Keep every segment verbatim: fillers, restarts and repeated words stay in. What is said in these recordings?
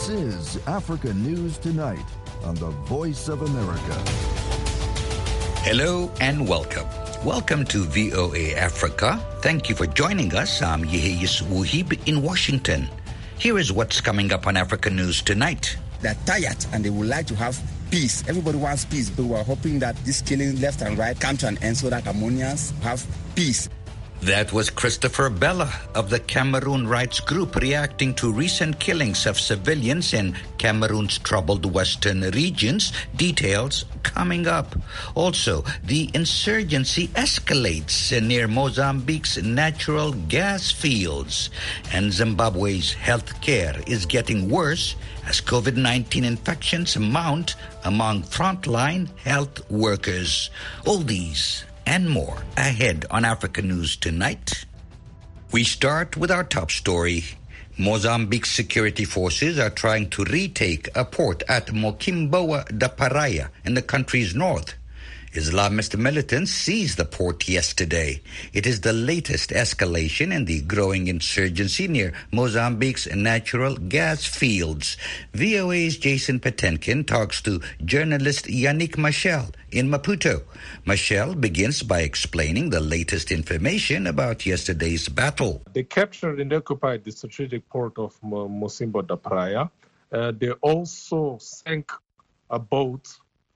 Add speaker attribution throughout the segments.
Speaker 1: This is Africa News Tonight on the Voice of America.
Speaker 2: Hello and welcome. Welcome to V O A Africa. Thank you for joining us. I'm Yeheyes Wuhib in Washington. Here is what's coming up on Africa News Tonight.
Speaker 3: They're tired and they would like to have peace. Everybody wants peace, but we're hoping that this killing left and right come to an end so that Cameroonians have peace.
Speaker 2: That was Christopher Bella of the Cameroon Rights Group reacting to recent killings of civilians in Cameroon's troubled western regions. Details coming up. Also, the insurgency escalates near Mozambique's natural gas fields. And Zimbabwe's health care is getting worse as COVID nineteen infections mount among frontline health workers. All these and more ahead on Africa News Tonight. We start with our top story. Mozambique's security forces are trying to retake a port at Mocimboa da Praia in the country's north. Islamist militants seized the port yesterday. It is the latest escalation in the growing insurgency near Mozambique's natural gas fields. V O A's Jason Patenkin talks to journalist Yannick Machel in Maputo. Machel begins by explaining the latest information about yesterday's battle.
Speaker 4: They captured and occupied the strategic port of Mocimboa da Praia. Uh, they also sank a boat.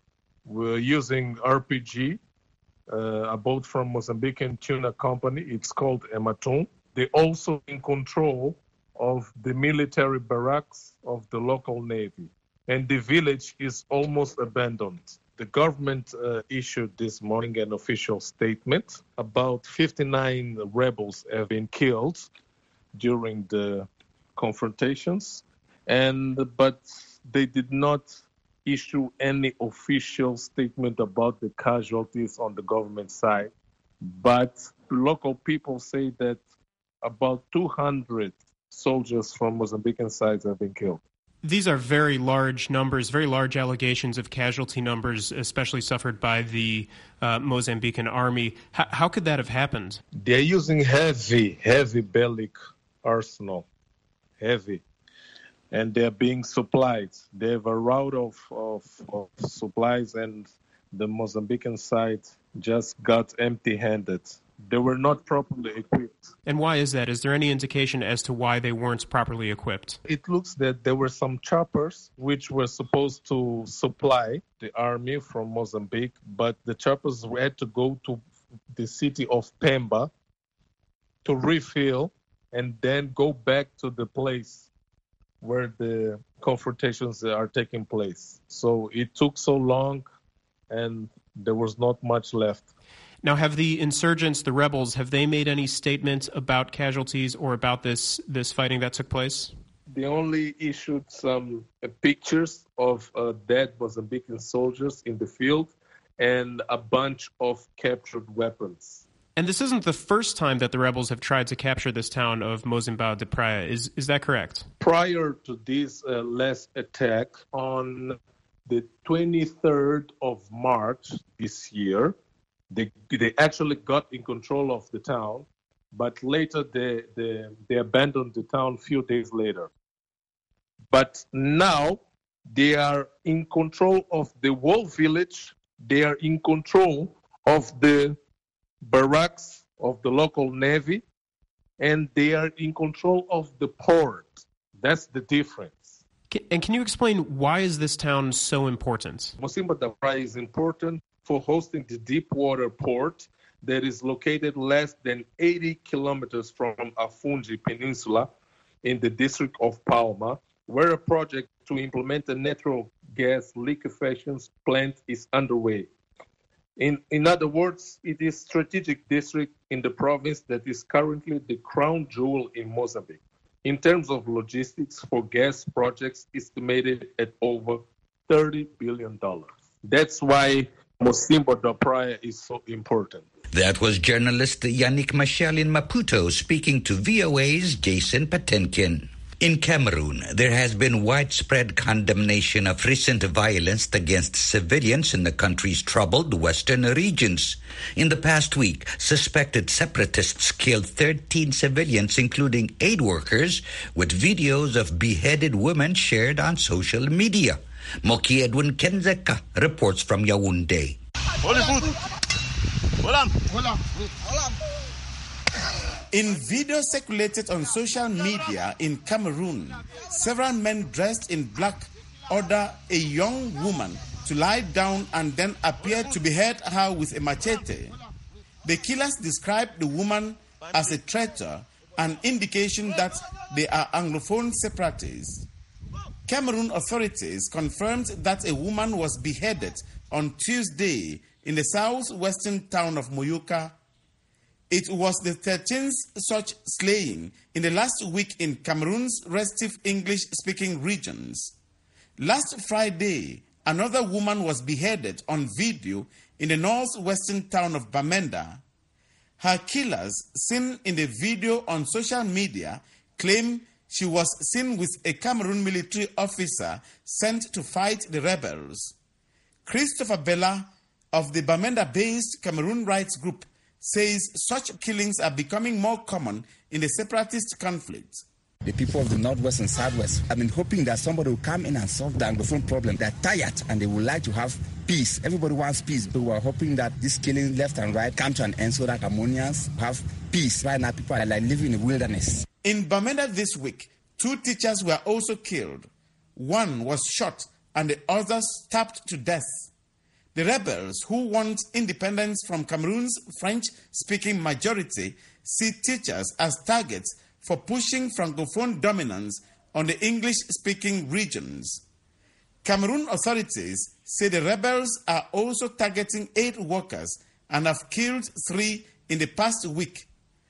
Speaker 4: We're using R P G, uh, a boat from Mozambican tuna company. It's called Ematum. They're also in control of the military barracks of the local navy. And the village is almost abandoned. The government uh, issued this morning an official statement. About fifty-nine rebels have been killed during the confrontations, and but they did not issue any official statement about the casualties on the government side. But local people say that about two hundred soldiers from Mozambican sides have been killed.
Speaker 5: These are very large numbers, very large allegations of casualty numbers, especially suffered by the uh, Mozambican army. H- how could that have happened?
Speaker 4: They're using heavy, heavy bellic arsenal, heavy. And they're being supplied. They have a route of, of, of supplies, and the Mozambican side just got empty-handed. They were not properly equipped.
Speaker 5: And why is that? Is there any indication as to why they weren't properly equipped?
Speaker 4: It looks that there were some choppers which were supposed to supply the army from Mozambique, but the choppers had to go to the city of Pemba to refill and then go back to the place where the confrontations are taking place. So it took so long and there was not much left.
Speaker 5: Now, have the insurgents, the rebels, have they made any statement about casualties or about this, this fighting that took place?
Speaker 4: They only issued some uh, pictures of uh, dead Mozambican soldiers in the field and a bunch of captured weapons.
Speaker 5: And this isn't the first time that the rebels have tried to capture this town of Mocimboa da Praia. Is is that correct?
Speaker 4: Prior to this uh, last attack, on the twenty-third of March this year, they they actually got in control of the town, but later they, they, they abandoned the town a few days later. But now they are in control of the whole village. They are in control of the barracks of the local navy, and they are in control of the port. That's the difference.
Speaker 5: And can you explain why is this town so important?
Speaker 4: Mocimboa da Praia is important for hosting the deep water port that is located less than eighty kilometers from Afungi Peninsula in the district of Palma, where a project to implement a natural gas liquefaction plant is underway. In, in other words, it is a strategic district in the province that is currently the crown jewel in Mozambique. In terms of logistics for gas projects estimated at over thirty billion dollars. That's why Mocimboa da Praia is so important.
Speaker 2: That was journalist Yannick Machel in Maputo speaking to V O A's Jason Patenkin. In Cameroon, there has been widespread condemnation of recent violence against civilians in the country's troubled western regions. In the past week, suspected separatists killed thirteen civilians, including aid workers, with videos of beheaded women shared on social media. Moki Edwin Kenzeka reports from Yaoundé.
Speaker 6: In video circulated on social media in Cameroon, several men dressed in black order a young woman to lie down and then appear to behead her with a machete. The killers described the woman as a traitor, an indication that they are Anglophone separatists. Cameroon authorities confirmed that a woman was beheaded on Tuesday in the southwestern town of Moyoka. It was the thirteenth such slaying in the last week in Cameroon's restive English-speaking regions. Last Friday, another woman was beheaded on video in the northwestern town of Bamenda. Her killers, seen in the video on social media, claim she was seen with a Cameroon military officer sent to fight the rebels. Christopher Bella of the Bamenda-based Cameroon Rights Group says such killings are becoming more common in the separatist conflict.
Speaker 3: The people of the Northwest and Southwest have been hoping that somebody will come in and solve the Anglophone problem. They're tired and they would like to have peace. Everybody wants peace, but we're hoping that this killing left and right come to an end so that Cameroonians have peace. Right now, people are like living in the wilderness.
Speaker 6: In Bamenda this week, two teachers were also killed. One was shot and the other stabbed to death. The rebels, who want independence from Cameroon's French-speaking majority, see teachers as targets for pushing Francophone dominance on the English-speaking regions. Cameroon authorities say the rebels are also targeting aid workers and have killed three in the past week.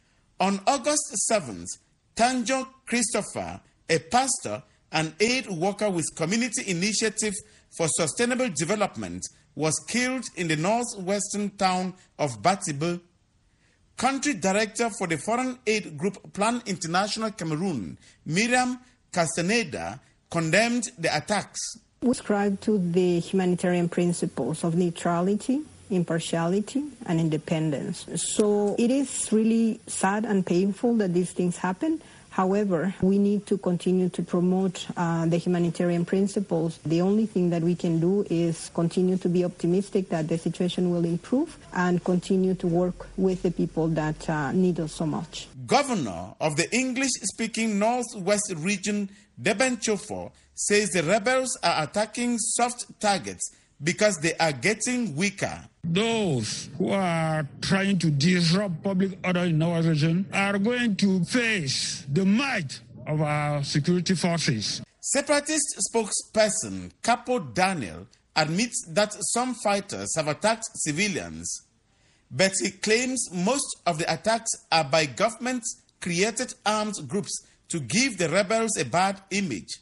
Speaker 6: On August seventh, Tanjo Christopher, a pastor and aid worker with Community Initiative for Sustainable Development, was killed in the northwestern town of Batibe. Country Director for the Foreign Aid Group Plan International Cameroon, Miriam Castaneda, condemned the attacks.
Speaker 7: We ascribe to the humanitarian principles of neutrality, impartiality, and independence. So it is really sad and painful that these things happen. However, we need to continue to promote uh, the humanitarian principles. The only thing that we can do is continue to be optimistic that the situation will improve and continue to work with the people that uh, need us so much.
Speaker 6: Governor of the English-speaking Northwest region, Deben Chofo, says the rebels are attacking soft targets because they are getting weaker.
Speaker 8: Those who are trying to disrupt public order in our region are going to face the might of our security forces.
Speaker 6: Separatist spokesperson Capo Daniel admits that some fighters have attacked civilians, but he claims most of the attacks are by government-created armed groups to give the rebels a bad image.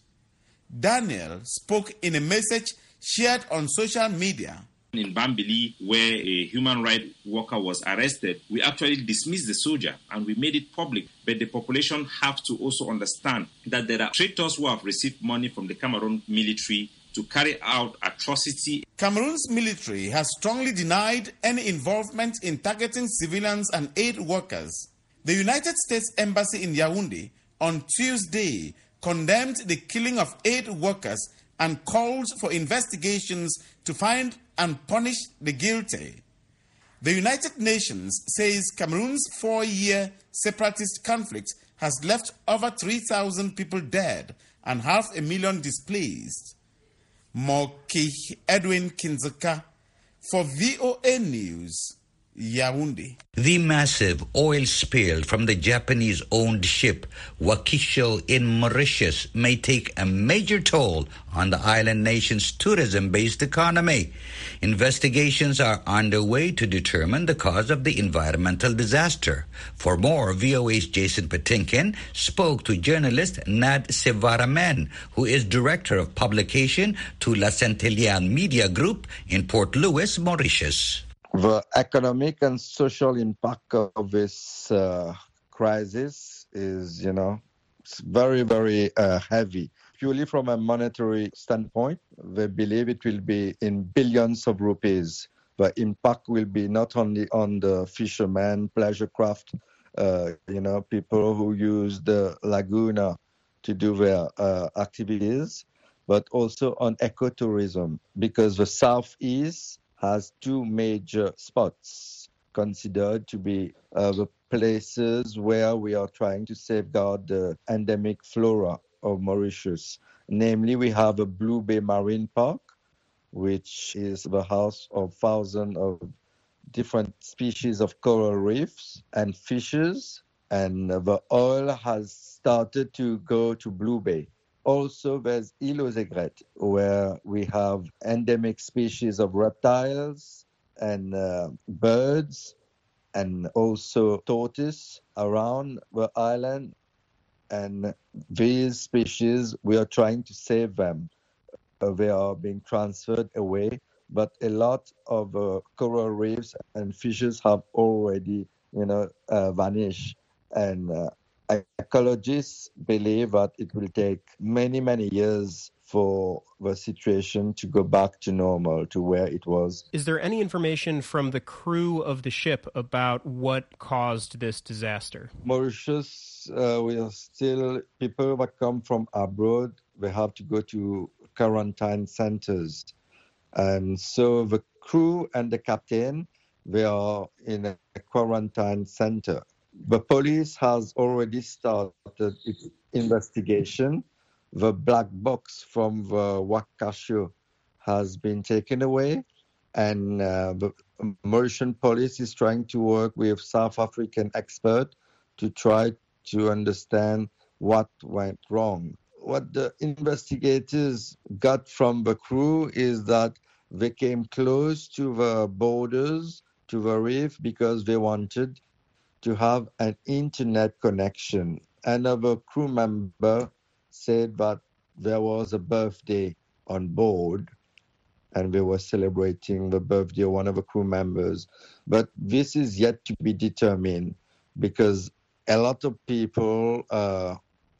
Speaker 6: Daniel spoke in a message shared on social media.
Speaker 9: In Bambili, where a human rights worker was arrested, we actually dismissed the soldier and we made it public. But the population have to also understand that there are traitors who have received money from the Cameroon military to carry out atrocity.
Speaker 6: Cameroon's military has strongly denied any involvement in targeting civilians and aid workers. The United States Embassy in Yaoundé on Tuesday condemned the killing of aid workers and called for investigations to find and punish the guilty. The United Nations says Cameroon's four-year separatist conflict has left over three thousand people dead and half a million displaced. Moki Edwin Kinzaka for V O A News, Yaoundé.
Speaker 2: The massive oil spill from the Japanese-owned ship Wakiso in Mauritius may take a major toll on the island nation's tourism-based economy. Investigations are underway to determine the cause of the environmental disaster. For more, V O A's Jason Patinkin spoke to journalist Nad Sivaraman, who is director of publication to La Centellian Media Group in Port Louis, Mauritius.
Speaker 10: The economic and social impact of this uh, crisis is, you know, it's very, very uh, heavy. Purely from a monetary standpoint, they believe it will be in billions of rupees. The impact will be not only on the fishermen, pleasure craft, uh, you know, people who use the laguna to do their uh, activities, but also on ecotourism, because the Southeast has two major spots considered to be uh, the places where we are trying to safeguard the endemic flora of Mauritius. Namely, we have a Blue Bay Marine Park, which is the house of thousands of different species of coral reefs and fishes, and the oil has started to go to Blue Bay. Also, there's Île aux Aigrettes, where we have endemic species of reptiles and uh, birds, and also tortoise around the island. And these species, we are trying to save them. Uh, they are being transferred away, but a lot of uh, coral reefs and fishes have already, you know, uh, vanished. And uh, ecologists believe that it will take many, many years for the situation to go back to normal, to where it was.
Speaker 5: Is there any information from the crew of the ship about what caused this disaster?
Speaker 10: Mauritius, uh, we are still, people that come from abroad, they have to go to quarantine centers. And so the crew and the captain, they are in a quarantine center. The police has already started its investigation. The black box from the Wakasho has been taken away, and uh, the Mauritian police is trying to work with South African experts to try to understand what went wrong. What the investigators got from the crew is that they came close to the borders, to the reef, because they wanted to have an internet connection. Another crew member said that there was a birthday on board and they were celebrating the birthday of one of the crew members. But this is yet to be determined, because a lot of people uh,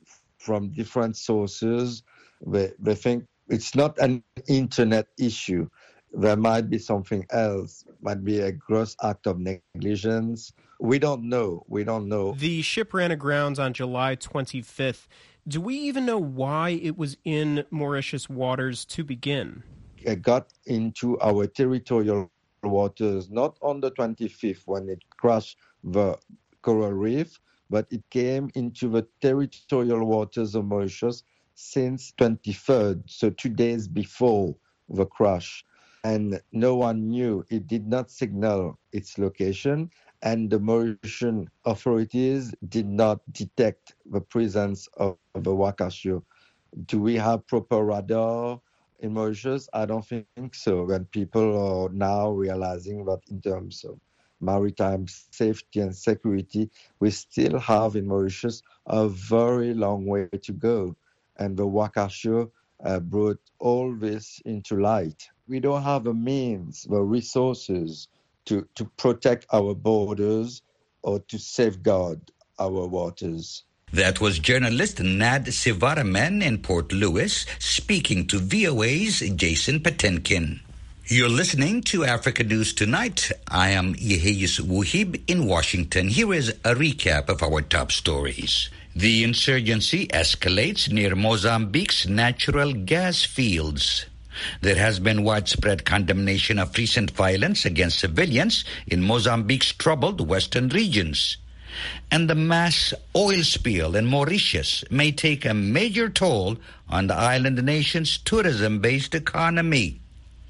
Speaker 10: from different sources, they, they think it's not an internet issue. There might be something else, might be a gross act of negligence. We don't know. We don't know.
Speaker 5: The ship ran aground on July twenty-fifth. Do we even know why it was in Mauritius waters to begin?
Speaker 10: It got into our territorial waters, not on the twenty-fifth when it crashed the coral reef, but it came into the territorial waters of Mauritius since twenty-third, so two days before the crash. And no one knew. It did not signal its location, and the Mauritian authorities did not detect the presence of the Wakasho. Do we have proper radar in Mauritius? I don't think so. When people are now realizing that in terms of maritime safety and security, we still have in Mauritius a very long way to go. And the Wakasho uh, brought all this into light. We don't have the means, the resources to, to protect our borders or to safeguard our waters.
Speaker 2: That was journalist Nad Sivaraman in Port Louis speaking to V O A's Jason Patinkin. You're listening to Africa News Tonight. I am Yeheyus Wuhib in Washington. Here is a recap of our top stories. The insurgency escalates near Mozambique's natural gas fields. There has been widespread condemnation of recent violence against civilians in Mozambique's troubled western regions. And the mass oil spill in Mauritius may take a major toll on the island nation's tourism-based economy.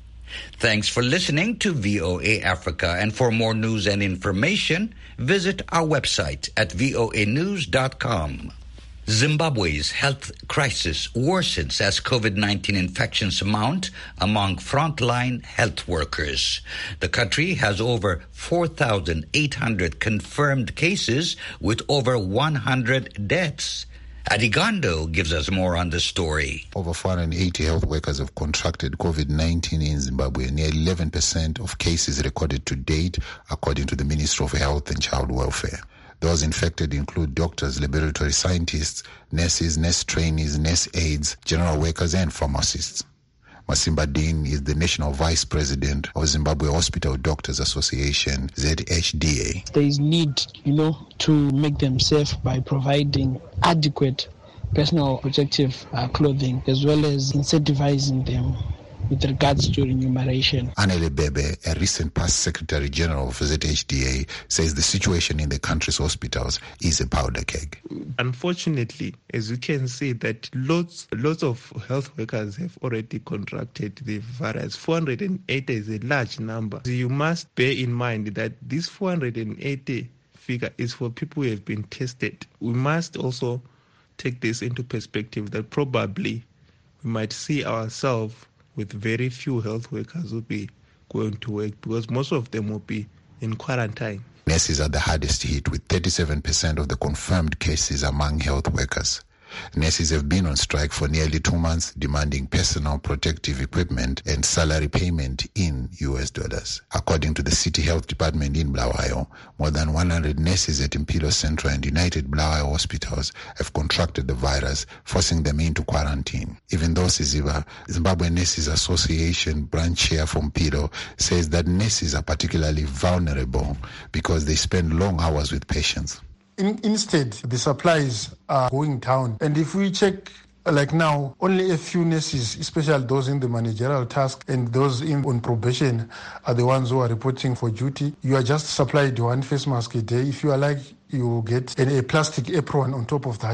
Speaker 2: Thanks for listening to V O A Africa, and for more news and information, visit our website at voa news dot com. Zimbabwe's health crisis worsens as COVID nineteen infections mount among frontline health workers. The country has over four thousand eight hundred confirmed cases with over one hundred deaths. Adigando gives us more on the story.
Speaker 11: Over four hundred eighty health workers have contracted COVID nineteen in Zimbabwe, near eleven percent of cases recorded to date, according to the Ministry of Health and Child Welfare. Those infected include doctors, laboratory scientists, nurses, nurse trainees, nurse aides, general workers, and pharmacists. Masimba Dean is the National Vice President of Zimbabwe Hospital Doctors Association, Z H D A.
Speaker 12: There is need, you know, to make them safe by providing adequate personal protective uh, clothing, as well as incentivizing them with regards to remuneration.
Speaker 11: Anele Bebe, a recent past Secretary General of Z H D A, says the situation in the country's hospitals is a powder keg.
Speaker 13: Unfortunately, as you can see, that lots, lots of health workers have already contracted the virus. four hundred eighty is a large number. So you must bear in mind that this four hundred eighty figure is for people who have been tested. We must also take this into perspective that probably we might see ourselves with very few health workers who will be going to work because most of them will be in quarantine.
Speaker 11: Nurses are the hardest hit, with thirty-seven percent of the confirmed cases among health workers. Nurses have been on strike for nearly two months, demanding personal protective equipment and salary payment in U S dollars. According to the City Health Department in Bulawayo, more than one hundred nurses at Impilo Central and United Bulawayo hospitals have contracted the virus, forcing them into quarantine. Even though Siziba, Zimbabwe Nurses Association branch chair from Impilo, says that nurses are particularly vulnerable because they spend long hours with patients.
Speaker 14: In, instead, the supplies are going down. And if we check, like now, only a few nurses, especially those in the managerial task and those in, on probation, are the ones who are reporting for duty. You are just supplied one face mask a day. If you are like, you get a, a plastic apron on top of that.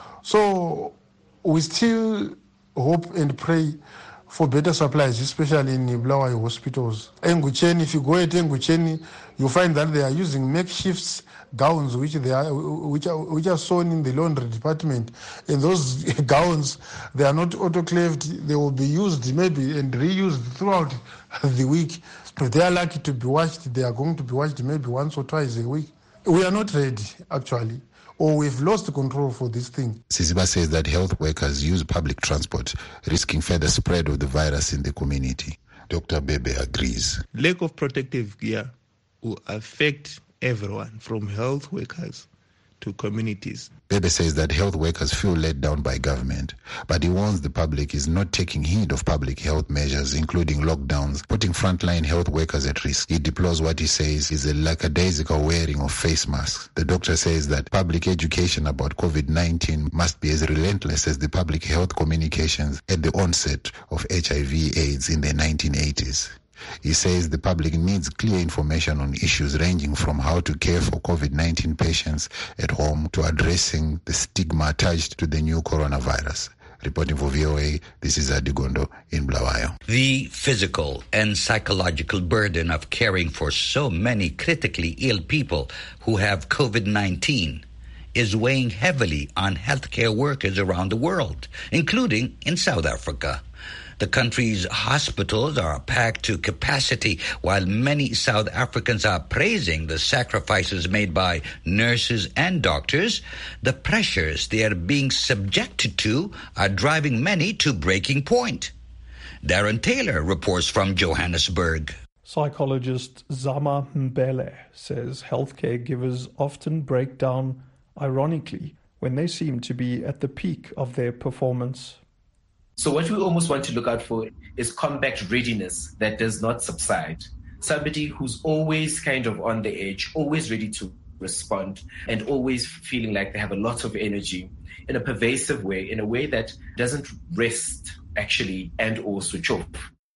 Speaker 14: So we still hope and pray for better supplies, especially in Bulawayo hospitals. Engucheni, if you go at Engucheni, you find that they are using makeshift gowns which they are which are which are sewn in the laundry department, and those gowns, they are not autoclaved. They will be used maybe and reused throughout the week. If they are lucky to be washed, they are going to be washed maybe once or twice a week. We are not ready, actually, or we've lost control for this thing.
Speaker 11: Siziba says that health workers use public transport, risking further spread of the virus in the community. Doctor Bebe agrees.
Speaker 13: Lack of protective gear will affect everyone, from health workers to communities.
Speaker 11: Bebe says that health workers feel let down by government, but he warns the public is not taking heed of public health measures, including lockdowns, putting frontline health workers at risk. He deplores what he says is a lackadaisical wearing of face masks. The doctor says that public education about COVID nineteen must be as relentless as the public health communications at the onset of H I V AIDS in the nineteen eighties. He says the public needs clear information on issues ranging from how to care for COVID nineteen patients at home to addressing the stigma attached to the new coronavirus. Reporting for V O A, this is Adigondo in Bulawayo.
Speaker 2: The physical and psychological burden of caring for so many critically ill people who have COVID nineteen is weighing heavily on healthcare workers around the world, including in South Africa. The country's hospitals are packed to capacity, while many South Africans are praising the sacrifices made by nurses and doctors. The pressures they are being subjected to are driving many to breaking point. Darren Taylor reports from Johannesburg.
Speaker 15: Psychologist Zama Mbele says healthcare givers often break down, ironically, when they seem to be at the peak of their performance.
Speaker 16: So what we almost want to look out for is combat readiness that does not subside. Somebody who's always kind of on the edge, always ready to respond, and always feeling like they have a lot of energy in a pervasive way, in a way that doesn't rest, actually, and or switch off.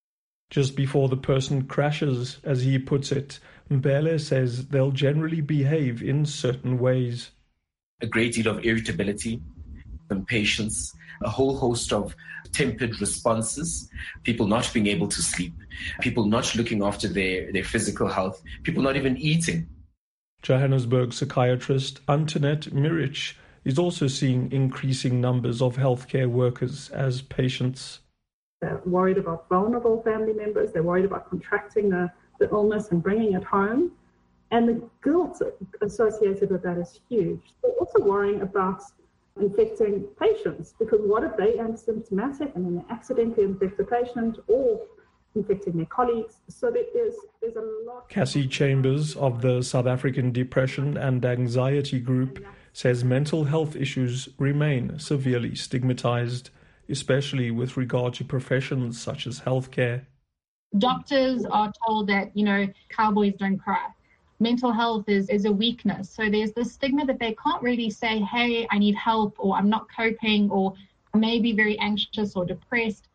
Speaker 15: Just before the person crashes, as he puts it, Mbele says they'll generally behave in certain ways.
Speaker 16: A great deal of irritability, impatience, a whole host of tempered responses, people not being able to sleep, people not looking after their, their physical health, people not even eating.
Speaker 15: Johannesburg psychiatrist Antoinette Mirich is also seeing increasing numbers of healthcare workers as patients.
Speaker 17: They're worried about vulnerable family members, they're worried about contracting the, the illness and bringing it home. And the guilt associated with that is huge. They're also worrying about infecting patients, because what if they are asymptomatic and then they accidentally infect the patient, or infecting their colleagues. So there is, there's a lot...
Speaker 15: Cassie Chambers of the South African Depression and Anxiety Group says mental health issues remain severely stigmatized, especially with regard to professions such as healthcare.
Speaker 18: Doctors are told that, you know, cowboys don't cry. Mental health is, is a weakness. So there's this stigma that they can't really say, hey, I need help, or I'm not coping, or I may be very anxious or depressed.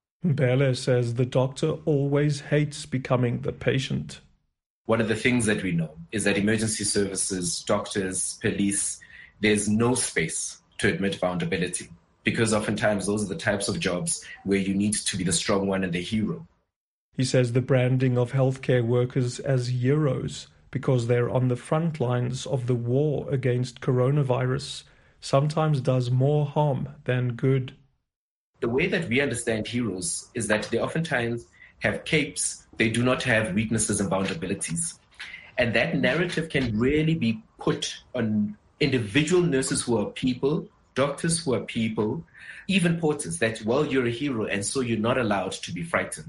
Speaker 15: Mbele says the doctor always hates becoming the patient.
Speaker 16: One of the things that we know is that emergency services, doctors, police, there's no space to admit vulnerability, because oftentimes those are the types of jobs where you need to be the strong one and the hero.
Speaker 15: He says the branding of healthcare workers as heroes because they're on the front lines of the war against coronavirus sometimes does more harm than good.
Speaker 16: The way that we understand heroes is that they oftentimes have capes, they do not have weaknesses and vulnerabilities. And that narrative can really be put on individual nurses who are people, doctors who are people, even porters, that, well, you're a hero and so you're not allowed to be frightened.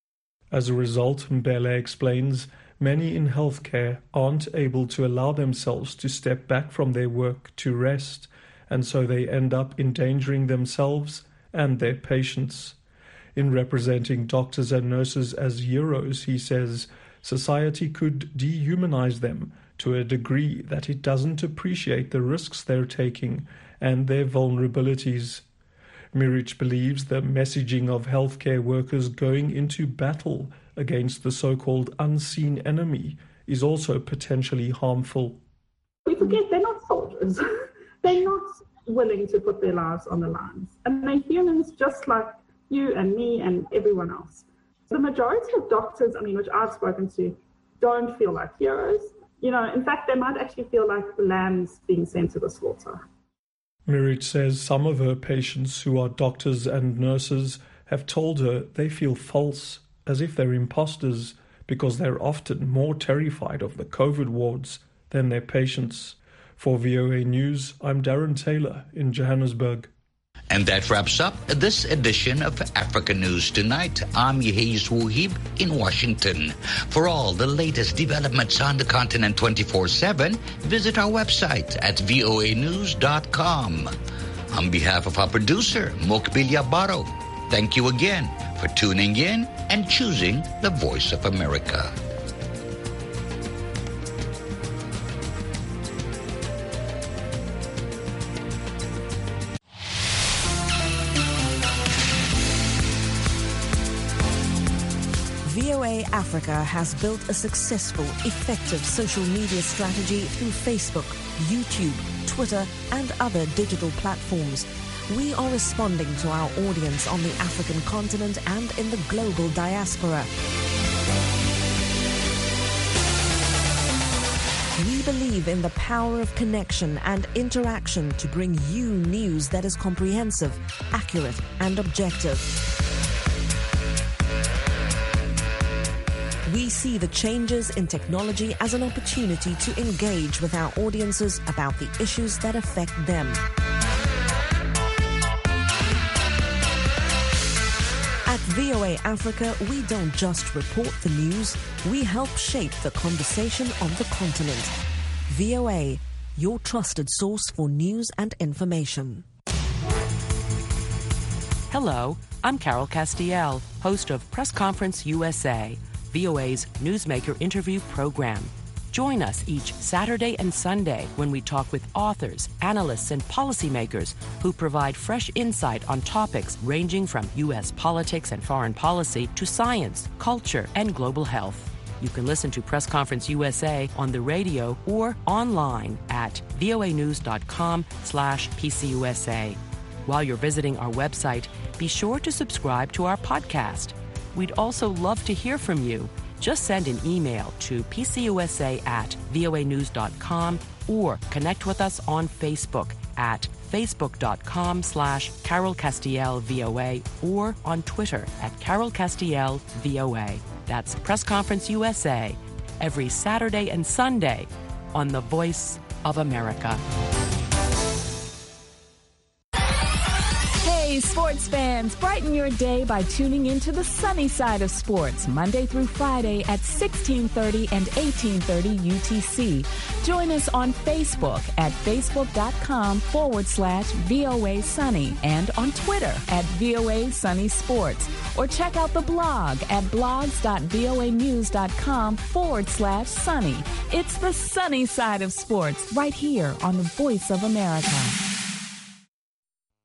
Speaker 15: As a result, Mbele explains, many in healthcare aren't able to allow themselves to step back from their work to rest, and so they end up endangering themselves and their patients. In representing doctors and nurses as heroes, he says, society could dehumanize them to a degree that it doesn't appreciate the risks they're taking and their vulnerabilities. Mirich believes the messaging of healthcare workers going into battle against the so-called unseen enemy is also potentially harmful.
Speaker 17: We forget they're not soldiers. They're not willing to put their lives on the lines. And they're humans just like you and me and everyone else. The majority of doctors, I mean, which I've spoken to, don't feel like heroes. You know, in fact, they might actually feel like lambs being sent to the slaughter.
Speaker 15: Mirich says some of her patients who are doctors and nurses have told her they feel false, as if they're imposters, because they're often more terrified of the COVID wards than their patients. For V O A News, I'm Darren Taylor in Johannesburg.
Speaker 2: And that wraps up this edition of Africa News Tonight. I'm Yehiz Wuhib in Washington. For all the latest developments on the continent twenty-four seven, visit our website at V O A news dot com. On behalf of our producer, Mokbilia Baro, thank you again for tuning in and choosing the Voice of America.
Speaker 19: V O A Africa has built a successful, effective social media strategy through Facebook, YouTube, Twitter, and other digital platforms. We are responding to our audience on the African continent and in the global diaspora. We believe in the power of connection and interaction to bring you news that is comprehensive, accurate, and objective. We see the changes in technology as an opportunity to engage with our audiences about the issues that affect them. At V O A Africa, we don't just report the news, we help shape the conversation on the continent. V O A, your trusted source for news and information.
Speaker 20: Hello, I'm Carol Castiel, host of Press Conference U S A, V O A's Newsmaker interview program. Join us each Saturday and Sunday when we talk with authors, analysts, and policymakers who provide fresh insight on topics ranging from U S politics and foreign policy to science, culture, and global health. You can listen to Press Conference U S A on the radio or online at voa news dot com slash P C U S A. While you're visiting our website, be sure to subscribe to our podcast. We'd also love to hear from you. Just send an email to P C U S A at voa news dot com or connect with us on Facebook at facebook dot com slash Carol Castiel V O A or on Twitter at Carol Castiel V O A. That's Press Conference U S A every Saturday and Sunday on the Voice of America.
Speaker 21: Hey, sports fans, brighten your day by tuning into the sunny side of sports, Monday through Friday at sixteen thirty and eighteen thirty U T C. Join us on Facebook at facebook.com forward slash VOA Sunny and on Twitter at VOA Sunny Sports. Or check out the blog at blogs.voanews.com forward slash sunny. It's the sunny side of sports right here on the Voice of America.